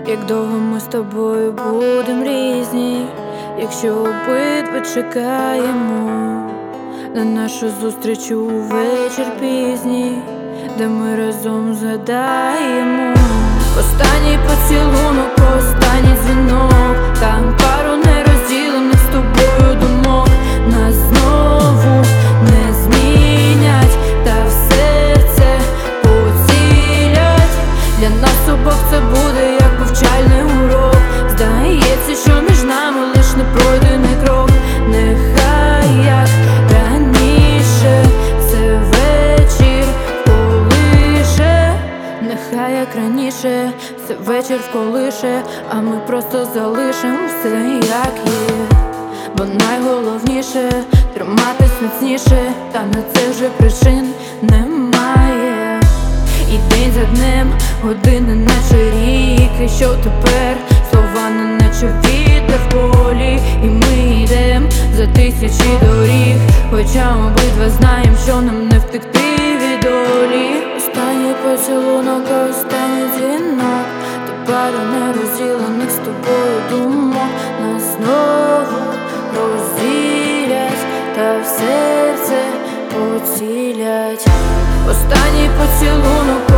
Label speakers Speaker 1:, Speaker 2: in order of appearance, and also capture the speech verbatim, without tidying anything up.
Speaker 1: як довго ми з тобою будем різні, якщо обидва чекаємо на нашу зустріч у вечір пізній, де ми разом згадаємо останній поцілунок, останній дзвінок, там пару нерозділених з тобою думок. Нас знову не змінять, та в серце поцілять. Для нас обох це буде як повчальний урок. Здається, що між нами лиш не пройдений крок. Нехай як раніше, це вечір колише. Нехай як раніше, це вечір вколише, а ми просто залишим все як є. Бо найголовніше триматись міцніше, та на це вже причин немає. І день за днем, години наче рік. І що тепер? Слова не наче вітер в полі. І ми йдем за тисячі доріг, хоча обидва знаєм, що нам не втекти від долі. Останній поцілунок, останній дзвінок, та пару нерозділених з тобою думок. Нас знову розділять, та в серце поцілять. Останній поцілунок,